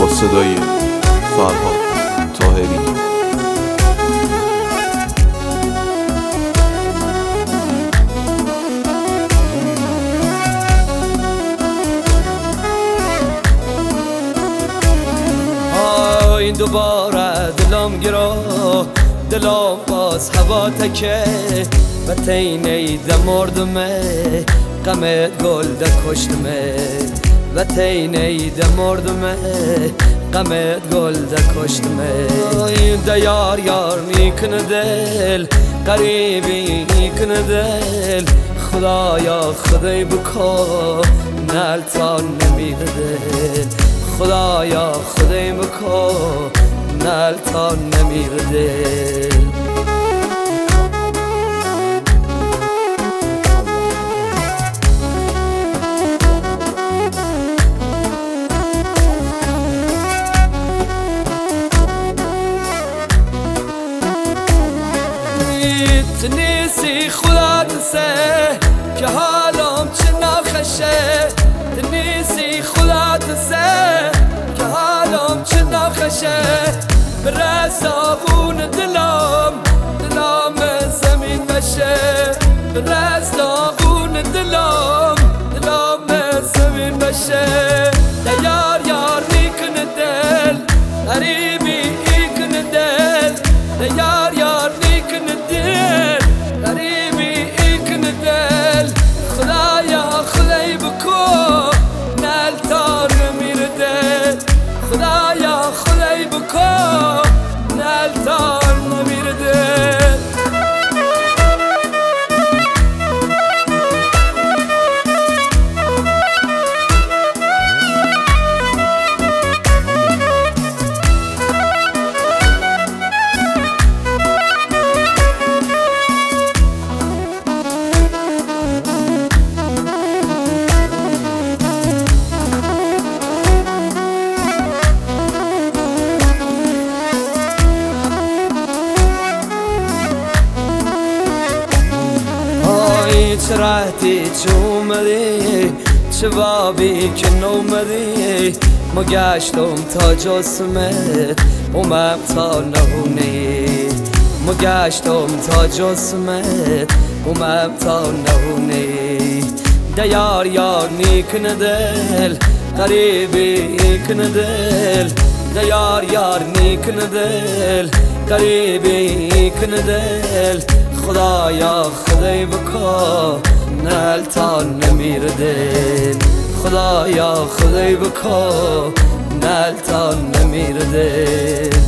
با صدای فرهاد طاهری. این دوباره دلم گرا، دلم باز هوا تکه و تینه ده مردمه، غمت گل ده کشتمه و تینه ده مردمه، غمت گل ده کشتمه. این ده یار یار میکنه دل، قریبی میکنه دل، خدایا خدای بکن نلتان نمیده دل، خدایا خدای بکن نلتان نمیره دل. تنیسی خدا دسه که حالم چه نخشه، تنیسی خدا دسه که حالم چه نخشه، برس آغون دلم دلم زمین بشه، برس آغون دلم دلم زمین بشه. یار یار میکنه دل، غریبی میکنه دل، یار یار میکنه دل، غریبی میکنه دل، خدایا خدای بکن نلتان نمیره دل، خدایا خدای بکن نلتان نمیره دل. چه رهتی چه اومدی، چه بابی که نومدی، ما گشتم تا جسمت اومم تا نهونی، ما گشتم تا جسمت اومم تا نهونی. ده یار یار میکنه دل، غریبی میکنه دل، ده یار یار میکنه دل، غریبی میکنه دل، خدایا خدای بکن نلتان نمیره دل، خدایا خدای بکن نلتان نمیره دل.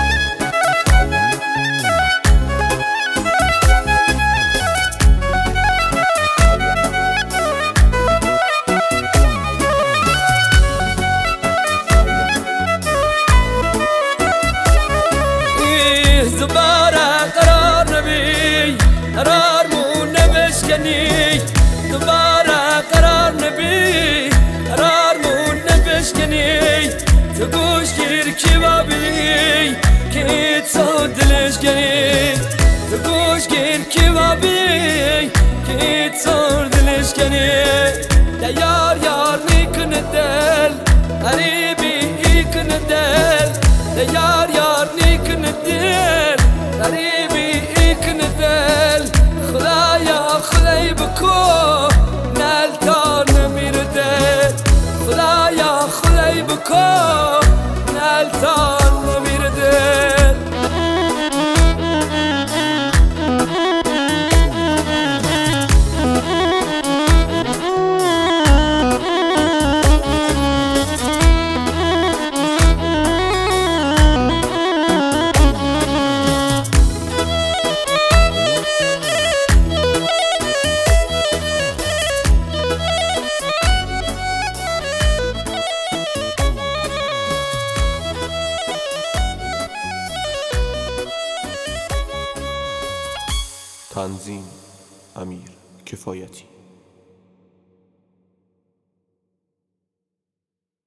دوباره قرار نبی، قرارمون نبشکنی، دوباره قرار نبی، قرارمون نبشکنی، تو گوش گیر کی بابی که تو دلش کنی، تو گوش گیر کی بابی که تو دلش کنی. یار یار میکنه دل، غریبی میکنه دل، یار یار میکنه دل، غریبی میکنه دل، خدایا خدای بکن نلتان نمیره دل، خدایا خدای بکن نلتان نمیره دل. تنظیم امیر کفایتی.